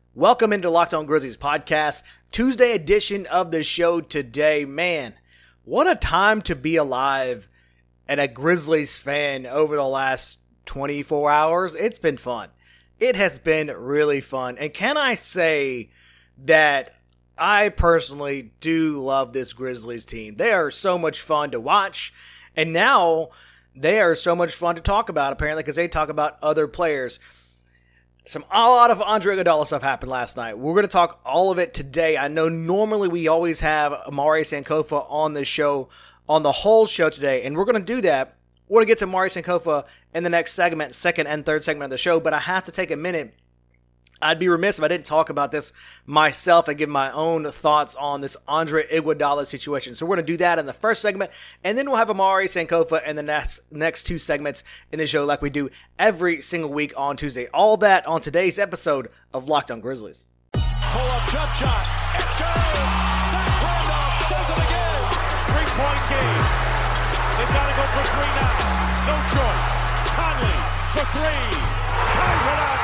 Welcome into Locked On Grizzlies podcast, Tuesday edition of the show today. Man, what a time to be alive and a Grizzlies fan over the last 24 hours. It's been fun. It has been really fun. And can I say that I personally do love this Grizzlies team. They are so much fun to watch. And now they are so much fun to talk about, apparently, because they talk about other players. A lot of Andre Iguodala stuff happened last night. We're going to talk all of it today. I know normally we always have Amari Sankofa on the show, on the whole show today, and we're going to do that. We're going to get to Amari Sankofa in the next segment, second and third segment of the show, but I have to take a minute. I'd be remiss if I didn't talk about this myself and give my own thoughts on this Andre Iguodala situation. So we're going to do that in the first segment, and then we'll have Amari Sankofa in the next two segments in the show like we do every single week on Tuesday. All that on today's episode of Locked On Grizzlies. Pull-up jump shot. It's good. Zach Randolph does it again. Three-point game. They've got to go for three now. No choice. Conley for three. Ties it up.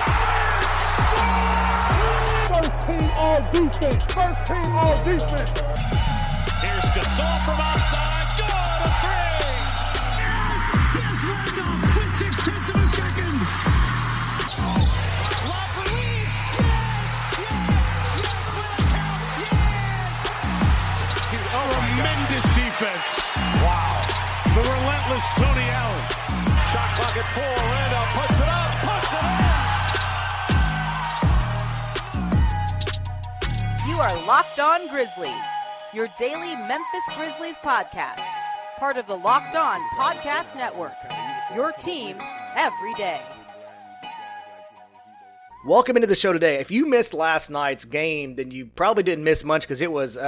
First team all defense. First team all defense. Here's Gasol from outside. Good, a three. Yes, Randolph with 6/10 of a second. Lob for Lee. Yes. Tremendous defense. Wow. The relentless Tony Allen. Shot clock at 4. Randolph puts it up. Puts it up. You are Locked On Grizzlies, your daily Memphis Grizzlies podcast, part of the Locked On Podcast Network, your team every day. Welcome into the show today. If you missed last night's game, then you probably didn't miss much because it was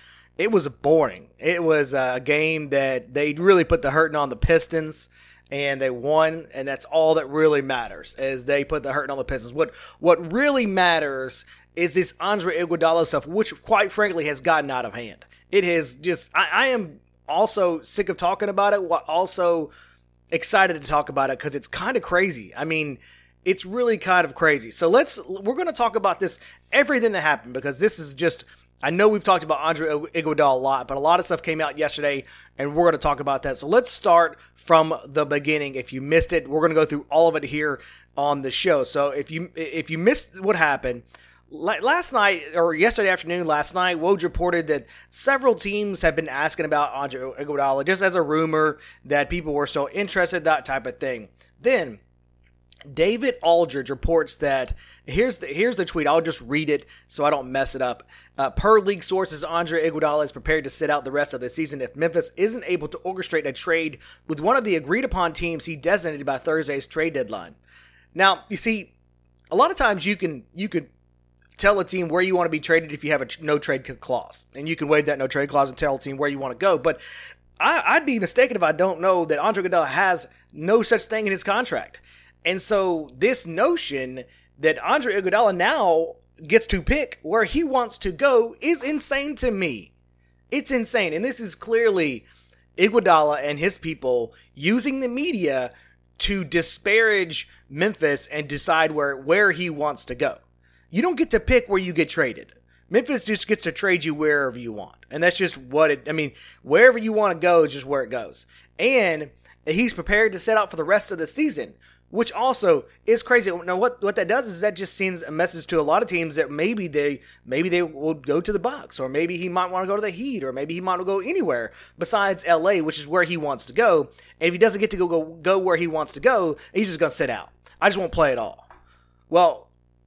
boring. It was a game that they really put the hurting on the Pistons, and they won, and that's all that really matters, is they put the hurting on the Pistons. What really matters is this Andre Iguodala stuff, which quite frankly has gotten out of hand. It has just, I am also sick of talking about it, also excited to talk about it because it's kind of crazy. I mean, it's really kind of crazy. So we're going to talk about this, everything that happened, because this is just, I know we've talked about Andre Iguodala a lot, but a lot of stuff came out yesterday, and we're going to talk about that. So let's start from the beginning. If you missed it, we're going to go through all of it here on the show. So if you missed what happened, last night, or yesterday afternoon, Woj reported that several teams have been asking about Andre Iguodala, just as a rumor that people were still interested, that type of thing. Then David Aldridge reports that, here's the tweet, I'll just read it so I don't mess it up. Per league sources, Andre Iguodala is prepared to sit out the rest of the season if Memphis isn't able to orchestrate a trade with one of the agreed-upon teams he designated by Thursday's trade deadline. Now, you see, a lot of times you could tell a team where you want to be traded if you have a no-trade clause, and you can waive that no-trade clause and tell a team where you want to go, but I'd be mistaken if I don't know that Andre Iguodala has no such thing in his contract. And so this notion that Andre Iguodala now gets to pick where he wants to go is insane to me. It's insane. And this is clearly Iguodala and his people using the media to disparage Memphis and decide where he wants to go. You don't get to pick where you get traded. Memphis just gets to trade you wherever you want. And that's just wherever you want to go is just where it goes. And he's prepared to set out for the rest of the season, which also is crazy. Now, what that does is that just sends a message to a lot of teams that maybe they will go to the Bucks, or maybe he might want to go to the Heat, or maybe he might want to go anywhere besides LA, which is where he wants to go. And if he doesn't get to go where he wants to go, he's just going to sit out. I just won't play at all. Well,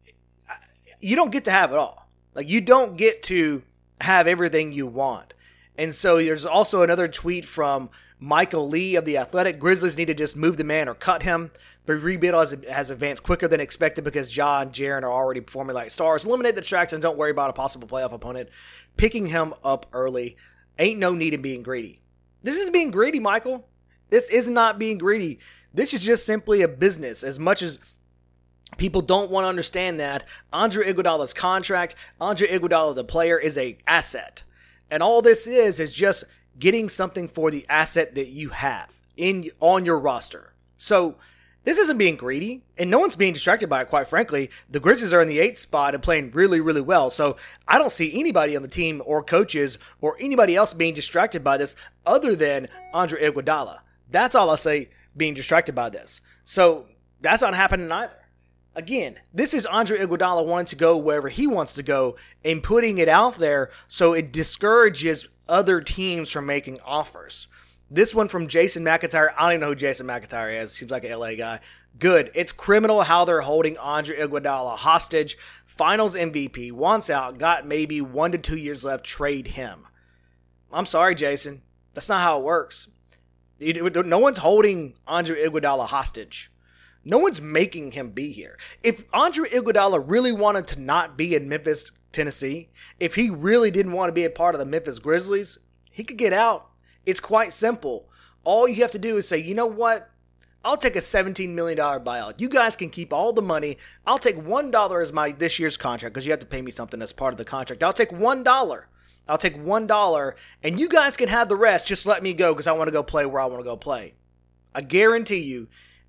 you don't get to have it all. Like, you don't get to have everything you want. And so there's also another tweet from Michael Lee of The Athletic. Grizzlies need to just move the man or cut him. The rebuild has advanced quicker than expected because Ja and Jaren are already performing like stars. Eliminate the distractions. Don't worry about a possible playoff opponent. Picking him up early. Ain't no need in being greedy. This is being greedy, Michael. This is not being greedy. This is just simply a business. As much as people don't want to understand that, Andre Iguodala's contract, Andre Iguodala, the player, is an asset. And all this is just getting something for the asset that you have on your roster. So This isn't being greedy, and no one's being distracted by it, quite frankly. The Grizzlies are in the 8th spot and playing really, really well, so I don't see anybody on the team or coaches or anybody else being distracted by this other than Andre Iguodala. That's all I'll say being distracted by this. So that's not happening either. Again, this is Andre Iguodala wanting to go wherever he wants to go and putting it out there so it discourages other teams from making offers. This one from Jason McIntyre. I don't even know who Jason McIntyre is. Seems like an LA guy. Good. It's criminal how they're holding Andre Iguodala hostage. Finals MVP. Wants out. Got maybe 1 to 2 years left. Trade him. I'm sorry, Jason. That's not how it works. No one's holding Andre Iguodala hostage. No one's making him be here. If Andre Iguodala really wanted to not be in Memphis, Tennessee, if he really didn't want to be a part of the Memphis Grizzlies, he could get out. It's quite simple. All you have to do is say, you know what? I'll take a $17 million buyout. You guys can keep all the money. I'll take $1 as my this year's contract because you have to pay me something as part of the contract. I'll take $1. I'll take $1, and you guys can have the rest. Just let me go because I want to go play where I want to go play. I guarantee you,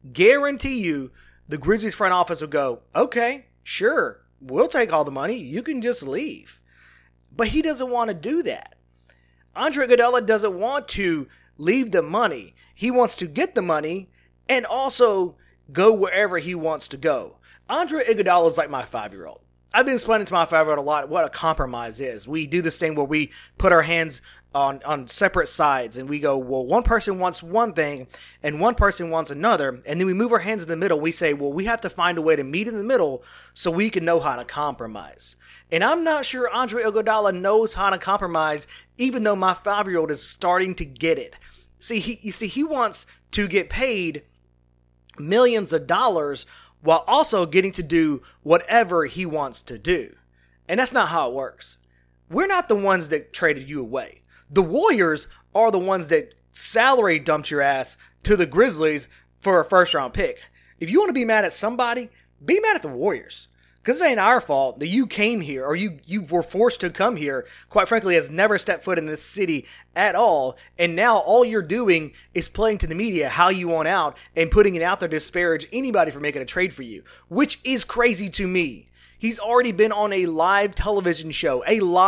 the Grizzlies front office will go, okay, sure, we'll take all the money. You can just leave. But he doesn't want to do that. Andre Iguodala doesn't want to leave the money. He wants to get the money and also go wherever he wants to go. Andre Iguodala is like my 5-year-old. I've been explaining to my 5-year-old a lot what a compromise is. We do this thing where we put our hands on separate sides and we go, well, one person wants one thing and one person wants another, and then we move our hands in the middle. We say, well, we have to find a way to meet in the middle so we can know how to compromise. And I'm not sure Andre Iguodala knows how to compromise, even though my 5-year-old is starting to get it. He wants to get paid millions of dollars while also getting to do whatever he wants to do. And that's not how it works. We're not the ones that traded you away. The Warriors are the ones that salary dumped your ass to the Grizzlies for a first-round pick. If you want to be mad at somebody, be mad at the Warriors. Because it ain't our fault that you came here or you were forced to come here, quite frankly, has never stepped foot in this city at all. And now all you're doing is playing to the media how you want out and putting it out there to disparage anybody for making a trade for you, which is crazy to me. He's already been on a live television show,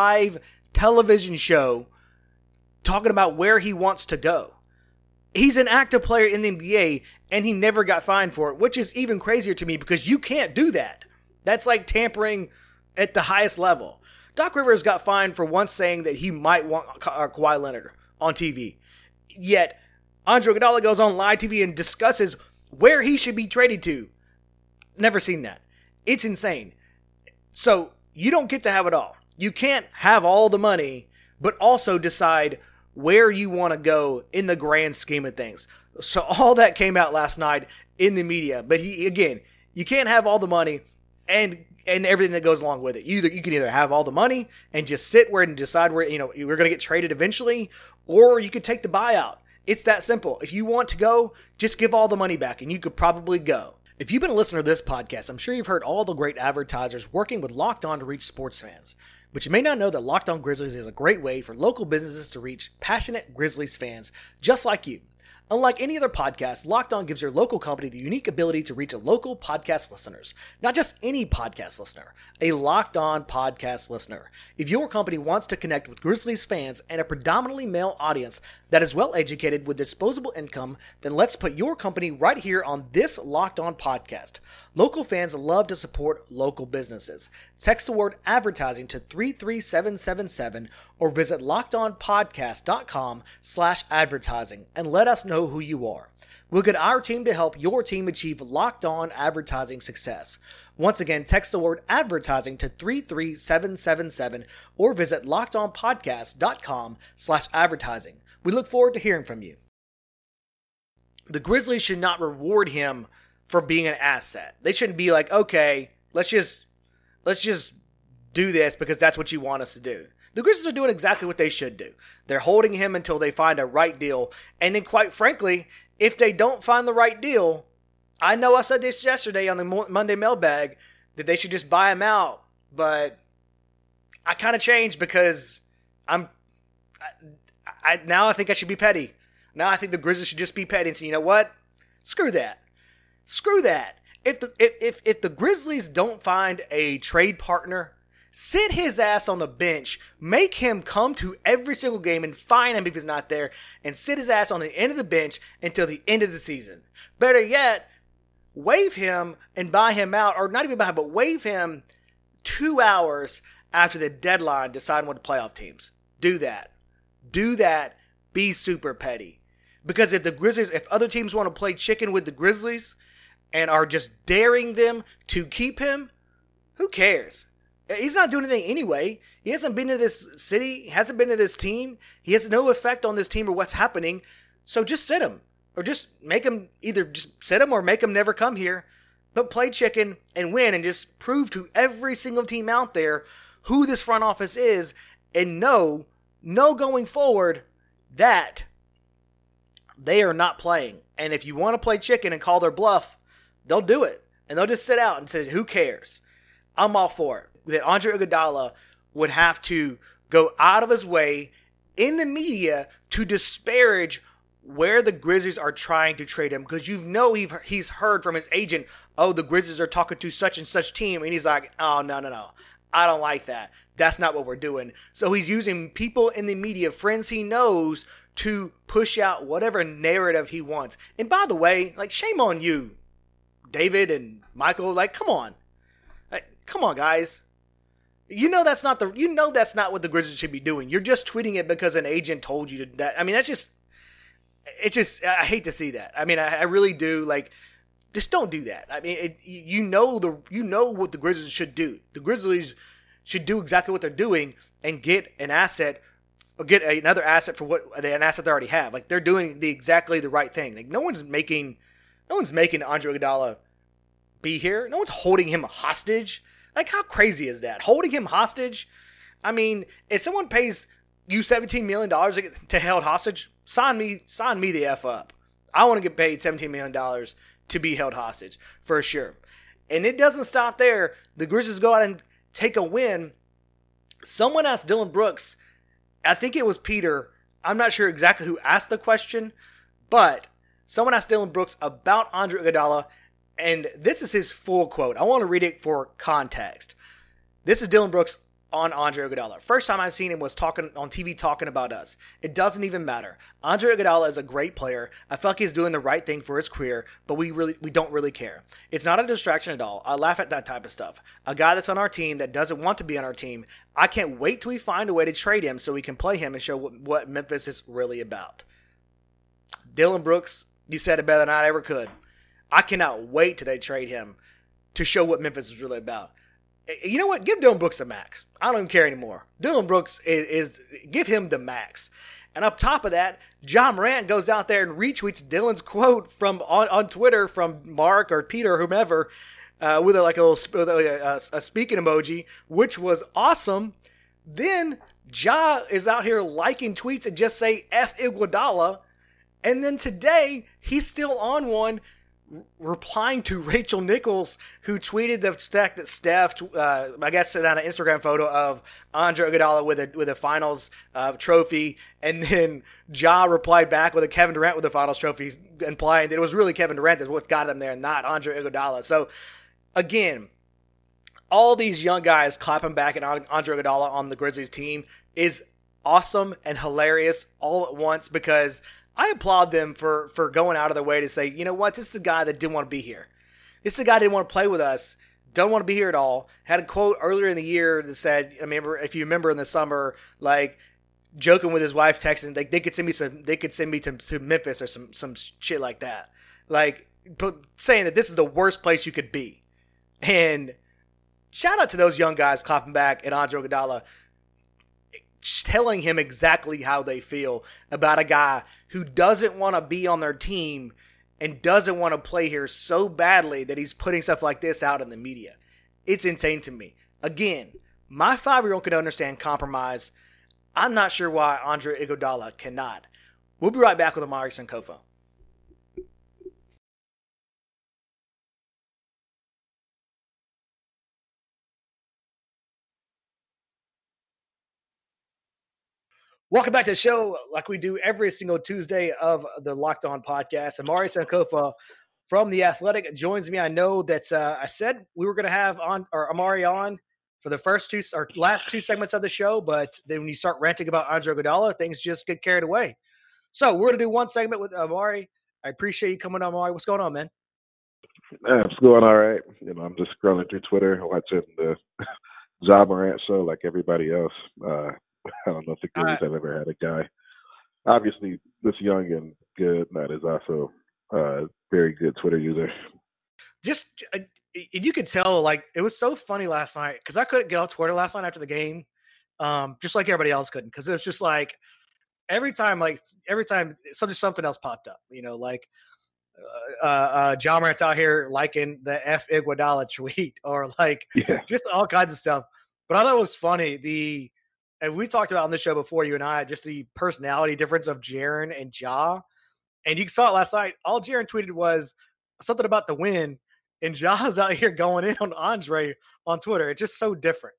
talking about where he wants to go. He's an active player in the NBA and he never got fined for it, which is even crazier to me because you can't do that. That's like tampering at the highest level. Doc Rivers got fined for once saying that he might want Kawhi Leonard on TV. Yet, Andre Iguodala goes on live TV and discusses where he should be traded to. Never seen that. It's insane. So, you don't get to have it all. You can't have all the money, but also decide where you want to go in the grand scheme of things. So, all that came out last night in the media. But you can't have all the money and everything that goes along with it. You can either have all the money and just sit where and decide where you're going to get traded eventually, or you could take the buyout. It's that simple. If you want to go, just give all the money back and you could probably go. If you've been a listener to this podcast, I'm sure you've heard all the great advertisers working with Locked On to reach sports fans. But you may not know that Locked On Grizzlies is a great way for local businesses to reach passionate Grizzlies fans just like you. Unlike any other podcast, Locked On gives your local company the unique ability to reach a local podcast listeners. Not just any podcast listener, a Locked On podcast listener. If your company wants to connect with Grizzlies fans and a predominantly male audience that is well educated with disposable income, then let's put your company right here on this Locked On podcast. Local fans love to support local businesses. Text the word advertising to 33777 or visit lockedonpodcast.com/advertising and let us know who you are. We'll get our team to help your team achieve Locked On advertising success. Once again, text the word advertising to 33777 or visit lockedonpodcast.com/advertising. We look forward to hearing from you. The Grizzlies should not reward him for being an asset. They shouldn't be like, okay, let's just do this because that's what you want us to do. The Grizzlies are doing exactly what they should do. They're holding him until they find a right deal. And then quite frankly, if they don't find the right deal, I know I said this yesterday on the Monday mailbag that they should just buy him out. But I kind of changed because now I think I should be petty. Now I think the Grizzlies should just be petty and say, you know what? Screw that. Screw that. If the Grizzlies don't find a trade partner, sit his ass on the bench, make him come to every single game and fine him if he's not there, and sit his ass on the end of the bench until the end of the season. Better yet, waive him and buy him out, or not even buy him, but waive him 2 hours after the deadline deciding what the playoff teams. Do that. Do that. Be super petty. Because if other teams want to play chicken with the Grizzlies and are just daring them to keep him, who cares? He's not doing anything anyway. He hasn't been to this city. He hasn't been to this team. He has no effect on this team or what's happening. So just sit him. Or just make him either just sit him or make him never come here. But play chicken and win and just prove to every single team out there who this front office is and know going forward that they are not playing. And if you want to play chicken and call their bluff, they'll do it. And they'll just sit out and say, who cares? I'm all for it. That Andre Iguodala would have to go out of his way in the media to disparage where the Grizzlies are trying to trade him. Because he's heard from his agent, oh, the Grizzlies are talking to such and such team. And he's like, oh, no. I don't like that. That's not what we're doing. So he's using people in the media, friends he knows, to push out whatever narrative he wants. And by the way, like, shame on you, David and Michael. Like, come on. Like, come on, guys. You know that's not what the Grizzlies should be doing. You're just tweeting it because an agent told you to that. I mean, I hate to see that. I mean, I really do. Like, just don't do that. I mean, you know what the Grizzlies should do. The Grizzlies should do exactly what they're doing and get an asset or get another asset for an asset they already have. Like, they're doing exactly the right thing. Like, no one's making Andre Iguodala be here. No one's holding him hostage. Like, how crazy is that? Holding him hostage? I mean, if someone pays you $17 million to held hostage, sign me the F up. I want to get paid $17 million to be held hostage, for sure. And it doesn't stop there. The Grizzlies go out and take a win. Someone asked Dylan Brooks, I think it was Peter, I'm not sure exactly who asked the question, but someone asked Dylan Brooks about Andre Iguodala, and this is his full quote. I want to read it for context. This is Dylan Brooks on Andre Iguodala. First time I seen him was talking on TV talking about us. It doesn't even matter. Andre Iguodala is a great player. I feel like he's doing the right thing for his career, but we don't really care. It's not a distraction at all. I laugh at that type of stuff. A guy that's on our team that doesn't want to be on our team, I can't wait till we find a way to trade him so we can play him and show what Memphis is really about. Dylan Brooks, you said it better than I ever could. I cannot wait till they trade him to show what Memphis is really about. You know what? Give Dylan Brooks a max. I don't even care anymore. Dylan Brooks is give him the max. And up top of that, John Morant goes out there and retweets Dylan's quote from on Twitter from Mark or Peter or whomever with a speaking emoji, which was awesome. Then Ja is out here liking tweets and just say F Iguodala. And then today, he's still on one replying to Rachel Nichols, who tweeted the fact that Steph, I guess, sent out an Instagram photo of Andre Iguodala with a finals trophy, and then Ja replied back with a Kevin Durant with a finals trophy, implying that it was really Kevin Durant that's what got him there, not Andre Iguodala. So, again, all these young guys clapping back at Andre Iguodala on the Grizzlies team is awesome and hilarious all at once, because I applaud them for going out of their way to say, you know what, this is a guy that didn't want to be here. This is a guy that didn't want to play with us, don't want to be here at all. Had a quote earlier in the year that said, if you remember in the summer, like joking with his wife, texting, like they could send me to Memphis or some shit like that. Like saying that this is the worst place you could be. And shout out to those young guys clapping back at Andre Iguodala, telling him exactly how they feel about a guy who doesn't want to be on their team and doesn't want to play here so badly that he's putting stuff like this out in the media. It's insane to me. Again, my 5-year-old can understand compromise. I'm not sure why Andre Iguodala cannot. We'll be right back with Omari Sankofa. Welcome back to the show, like we do every single Tuesday of the Locked On podcast. Omari Sankofa from The Athletic joins me. I know that I said we were going to have Amari on for the last two segments of the show, but then when you start ranting about Andre Iguodala, things just get carried away. So we're going to do one segment with Amari. I appreciate you coming on, Amari. What's going on, man? It's going all right. I'm just scrolling through Twitter, watching the Ja Morant show like everybody else. I don't know if the Grizzlies have ever had a guy, obviously, this young and good, that is also a very good Twitter user. You could tell, like, it was so funny last night because I couldn't get off Twitter last night after the game, just like everybody else couldn't, because it was just like every time something else popped up, like Ja Morant's out here liking the F Iguodala tweet or just all kinds of stuff. But I thought it was funny, and we talked about on the show before, you and I, just the personality difference of Jaren and Ja. And you saw it last night. All Jaren tweeted was something about the win, and Ja's out here going in on Andre on Twitter. It's just so different.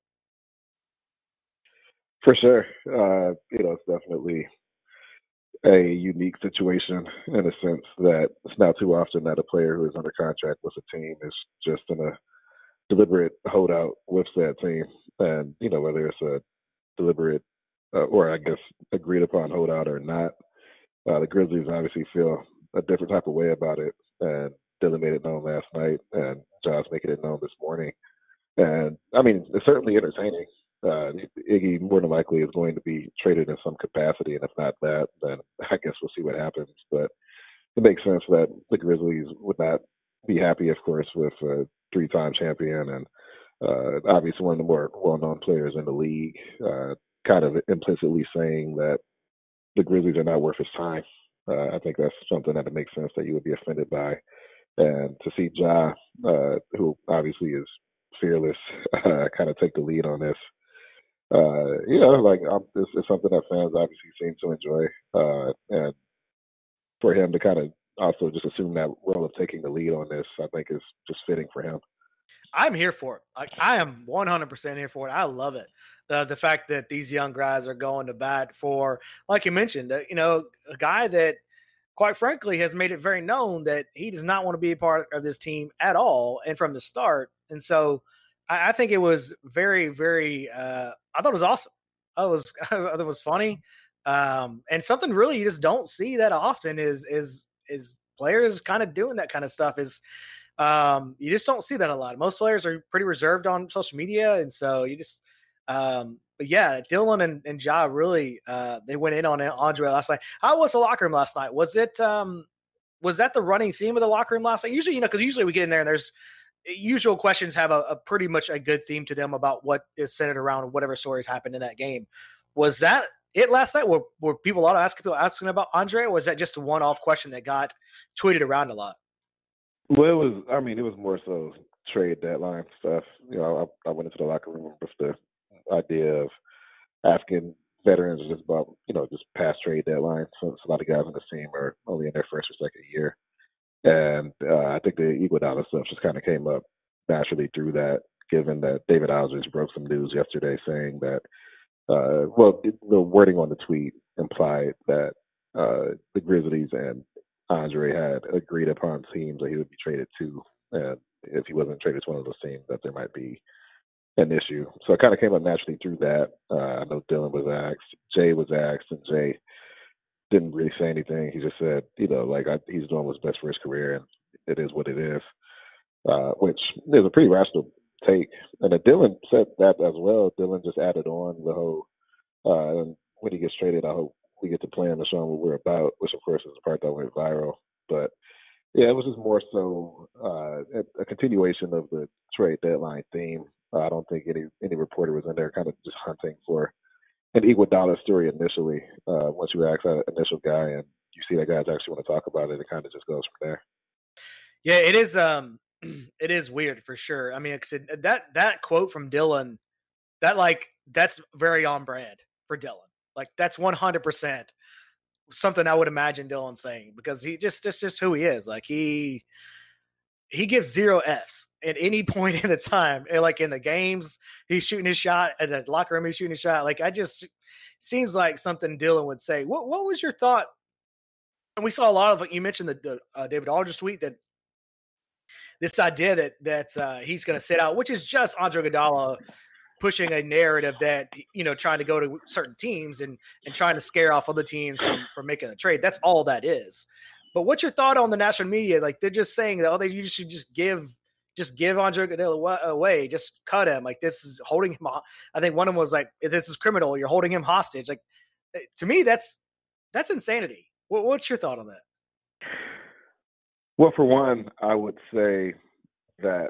For sure. It's definitely a unique situation in a sense that it's not too often that a player who is under contract with a team is just in a deliberate holdout with that team. And, whether it's a deliberate or I guess agreed upon holdout or not, the Grizzlies obviously feel a different type of way about it. And Dylan made it known last night, and Josh making it known this morning. And, it's certainly entertaining. Iggy more than likely is going to be traded in some capacity, and if not that, then I guess we'll see what happens. But it makes sense that the Grizzlies would not be happy, of course, with a three-time champion and obviously one of the more well-known players in the league, kind of implicitly saying that the Grizzlies are not worth his time. I think that's something that it makes sense that you would be offended by. And to see Ja, who obviously is fearless, kind of take the lead on this, it's something that fans obviously seem to enjoy. And for him to kind of also just assume that role of taking the lead on this, I think is just fitting for him. I'm here for it. I am 100% here for it. I love it. The fact that these young guys are going to bat for, like you mentioned, a guy that, quite frankly, has made it very known that he does not want to be a part of this team at all and from the start. And so I think it was very, very I thought it was awesome. I thought it was funny. And something really you just don't see that often is players kind of doing that kind of stuff you just don't see that a lot. Most players are pretty reserved on social media. And so you just, but yeah, Dylan and Ja really, they went in on Andre last night. How was the locker room last night? Was that the running theme of the locker room last night? Usually, because usually we get in there and there's usual questions have a pretty much a good theme to them about what is centered around whatever stories happened in that game. Was that it last night? Were people asking about Andre, or was that just a one-off question that got tweeted around a lot? Well, it was more so trade deadline stuff. I went into the locker room with the idea of asking veterans just about, just past trade deadlines. So a lot of guys on the team are only in their first or second year. And I think the Iguodala stuff just kind of came up naturally through that, given that David Aldridge broke some news yesterday saying that, the wording on the tweet implied that the Grizzlies and Andre had agreed upon teams that he would be traded to. And if he wasn't traded to one of those teams, that there might be an issue. So it kind of came up naturally through that. I know Dylan was asked, Jay was asked, and Jay didn't really say anything. He just said, he's doing what's best for his career, and it is what it is, which is a pretty rational take. And then Dylan said that as well. Dylan just added on the whole, and when he gets traded, I hope we get to play him and show him what we're about, which of course is the part that went viral. But yeah, it was just more so a continuation of the trade deadline theme. I don't think any reporter was in there kind of just hunting for an Iguodala story initially. Once you ask that initial guy and you see that guys actually want to talk about it, it kind of just goes from there. Yeah, it is. It is weird for sure. I mean, that quote from Dylan, that's very on brand for Dylan. Like that's 100% something I would imagine Dylan saying, because that's just who he is. Like he gives 0 Fs at any point in the time. Like in the games, he's shooting his shot. At the locker room, he's shooting his shot. Like seems like something Dylan would say. What was your thought? And we saw a lot of, you mentioned the David Aldridge tweet that this idea that he's going to sit out, which is just Andre Iguodala pushing a narrative that, trying to go to certain teams and trying to scare off other teams from making a trade. That's all that is. But what's your thought on the national media? Like, they're just saying that, you should just give Andre Iguodala away, just cut him. Like, this is holding him. I think one of them was like, this is criminal. You're holding him hostage. Like, to me, that's insanity. What's your thought on that? Well, for one, I would say that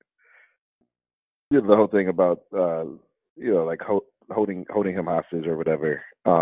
the whole thing about like holding him hostage or whatever.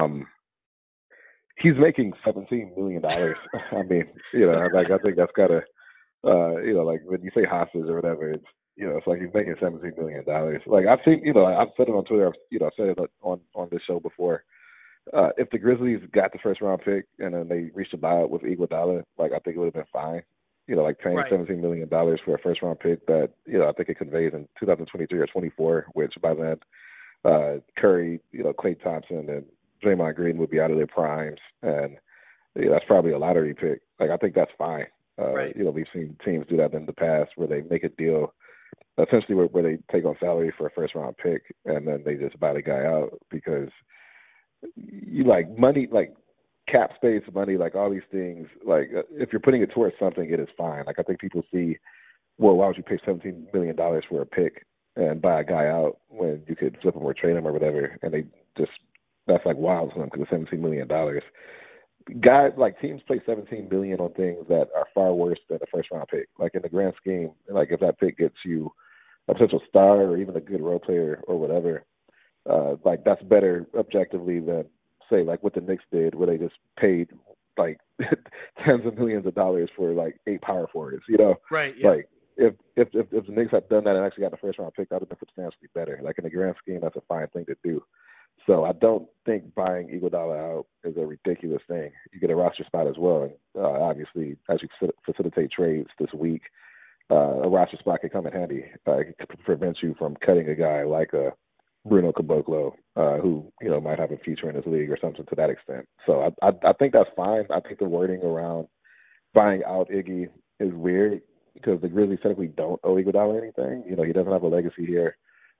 He's making $17 million. I mean, like, I think that's gotta, like, when you say hostage or whatever, it's it's like he's making $17 million. Like, I've seen, I've said it on Twitter. I've said it on this show before. If the Grizzlies got the first round pick and then they reached a buyout with Iguodala, like, I think it would have been fine. Like paying $17 million for a first round pick that, I think it conveys in 2023 or 24, which by then Curry, Klay Thompson and Draymond Green would be out of their primes. And that's probably a lottery pick. Like, I think that's fine. We've seen teams do that in the past where they make a deal essentially where they take on salary for a first round pick and then they just buy the guy out because you like money, like cap space, money, like all these things, like if you're putting it towards something, it is fine. Like, I think people see, well, why would you pay $17 million for a pick and buy a guy out when you could flip him or trade him or whatever? And they just, that's like wild to them because it's $17 million. Guys, like, teams play $17 million on things that are far worse than a first round pick. Like, in the grand scheme, like, if that pick gets you a potential star or even a good role player or whatever, like, that's better objectively than, say, like what the Knicks did, where they just paid like tens of millions of dollars for like 8 power forwards. Right? Yeah. Like, if the Knicks had done that and actually got the first round pick, that would have been substantially better. Like, in the grand scheme, that's a fine thing to do. So I don't think buying Iguodala out is a ridiculous thing. You get a roster spot as well, and obviously, as you facilitate trades this week, a roster spot can come in handy. It could prevent you from cutting a guy like a Bruno Caboclo, who might have a future in this league or something to that extent. So I think that's fine. I think the wording around buying out Iggy is weird because the Grizzlies technically don't owe Iguodala anything. He doesn't have a legacy here.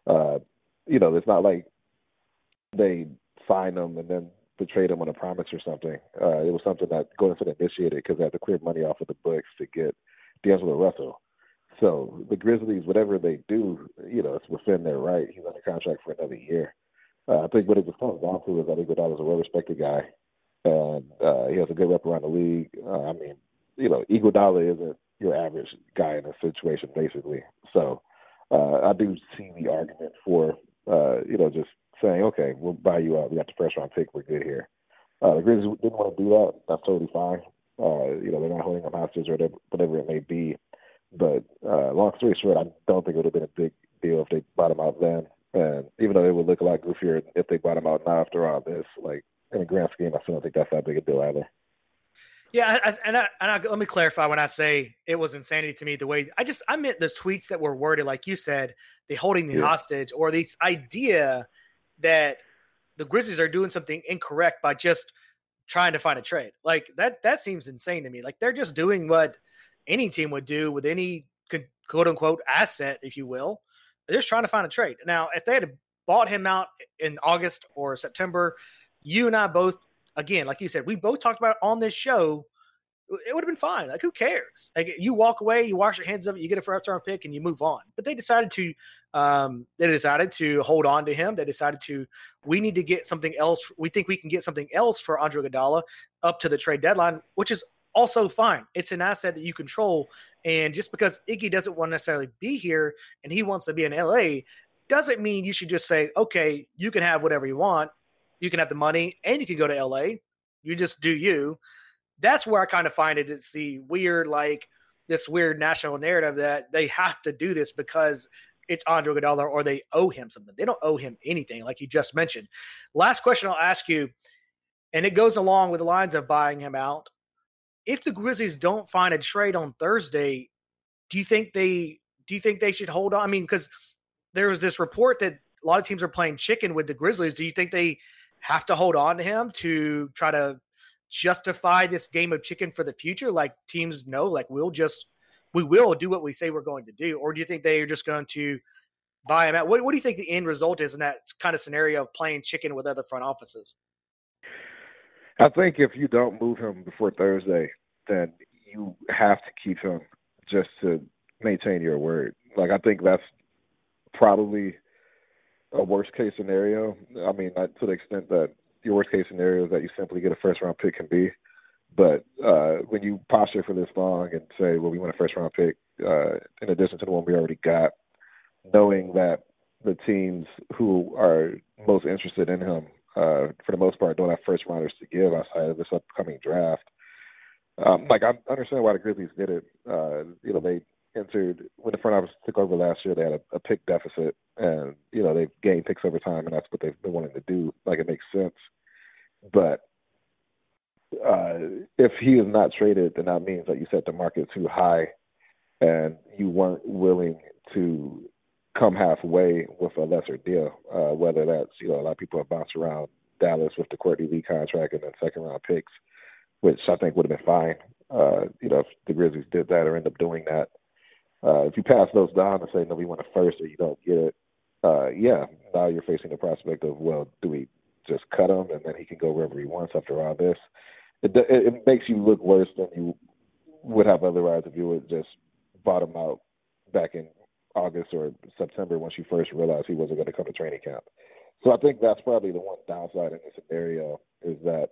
It's not like they signed him and then betrayed him on a promise or something. It was something that Golden State initiated because they had to clear money off of the books to get D'Angelo Russell. So the Grizzlies, whatever they do, it's within their right. He's under contract for another year. I think what it just comes down to is I think Iguodala is a well-respected guy, and he has a good rep around the league. I mean, Iguodala isn't your average guy in this situation, basically. So I do see the argument for, just saying, okay, we'll buy you out. We got the first-round pick. We're good here. The Grizzlies didn't want to do that. That's totally fine. They're not holding him hostage or whatever it may be. But long story short, I don't think it would have been a big deal if they bought him out then. And even though it would look a lot goofier if they bought him out now after all this, like, in the grand scheme, I still don't think that's that big a deal either. Yeah, let me clarify when I say it was insanity to me. The way I meant those tweets that were worded, like you said, the holding the hostage or this idea that the Grizzlies are doing something incorrect by just trying to find a trade. Like, that seems insane to me. Like, they're just doing what any team would do with any quote unquote asset, if you will. They're just trying to find a trade. Now, if they had bought him out in August or September, you and I both, again, like you said, we both talked about it on this show. It would have been fine. Like, who cares? Like, you walk away, you wash your hands of it, you get a first-round pick, and you move on. But they decided to hold on to him. They decided we need to get something else. We think we can get something else for Andre Iguodala up to the trade deadline, which is also fine. It's an asset that you control. And just because Iggy doesn't want to necessarily be here and he wants to be in LA doesn't mean you should just say, okay, you can have whatever you want. You can have the money and you can go to LA. You just do you. That's where I kind of find it. It's the weird, like, this weird national narrative that they have to do this because it's Andre Iguodala or they owe him something. They don't owe him anything, like you just mentioned. Last question I'll ask you, and it goes along with the lines of buying him out. If the Grizzlies don't find a trade on Thursday, do you think they should hold on? I mean, because there was this report that a lot of teams are playing chicken with the Grizzlies. Do you think they have to hold on to him to try to justify this game of chicken for the future? Like, teams know, like, we'll just we will do what we say we're going to do? Or do you think they are just going to buy him out? What do you think the end result is in that kind of scenario of playing chicken with other front offices? I think if you don't move him before Thursday, then you have to keep him just to maintain your word. Like, I think that's probably a worst case scenario. I mean, not to the extent that your worst case scenario is that you simply get a first round pick can be. But when you posture for this long and say, well, we want a first round pick in addition to the one we already got, knowing that the teams who are most interested in him, for the most part, don't have first rounders to give outside of this upcoming draft. Like, I understand why the Grizzlies did it. They entered, when the front office took over last year, they had a pick deficit, and, they've gained picks over time, and that's what they've been wanting to do. Like, it makes sense. But if he is not traded, then that means that you set the market too high and you weren't willing to come halfway with a lesser deal, whether that's, a lot of people have bounced around Dallas with the Courtney Lee contract and then second-round picks, which I think would have been fine, if the Grizzlies did that or end up doing that. If you pass those down and say, no, we want a first or you don't get it, now you're facing the prospect of, well, do we just cut him and then he can go wherever he wants after all this? It makes you look worse than you would have otherwise if you would just bottom out back in August or September once you first realized he wasn't going to come to training camp. So I think that's probably the one downside in this scenario is that,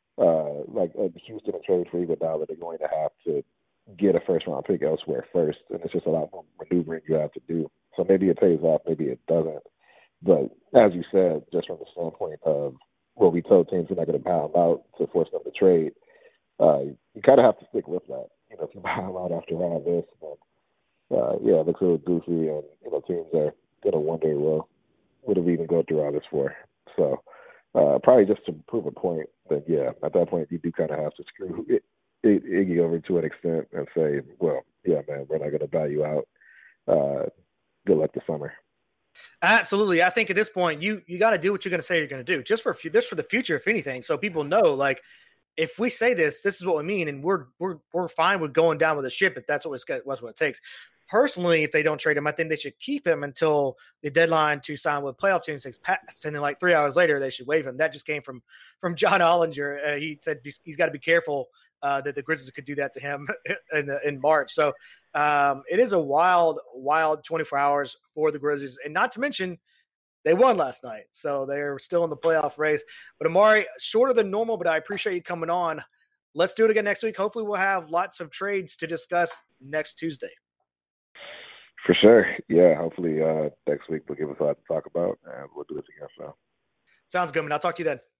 like Houston and trade for Iguodala, they're going to have to get a first-round pick elsewhere first, and it's just a lot more maneuvering you have to do. So maybe it pays off, maybe it doesn't. But as you said, just from the standpoint of, well, we told teams we're not going to buy them out to force them to trade, you kind of have to stick with that. If you buy them out after all this, then, it looks a little goofy, and, teams are going to wonder, well, what did we even go through all this for? So probably just to prove a point that, at that point you do kind of have to screw Iggy over to an extent and say, well, man, we're not going to buy you out. Good luck this summer. Absolutely. I think at this point, you got to do what you're going to say you're going to do, just for the future, if anything, so people know, like, if we say this is what we mean, and we're fine with going down with the ship if that's what it takes. Personally, if they don't trade him, I think they should keep him until the deadline to sign with playoff teams has passed, and then like 3 hours later they should waive him. That just came from John Ollinger. He said he's got to be careful that the Grizzlies could do that to him in March. So it is a wild 24 hours for the Grizzlies, and not to mention they won last night, so they're still in the playoff race. But Amari, shorter than normal, but I appreciate you coming on. Let's do it again next week. Hopefully we'll have lots of trades to discuss next Tuesday. For sure. Yeah, hopefully next week we'll give us a lot to talk about, and we'll do this again. So. Sounds good, man. I'll talk to you then.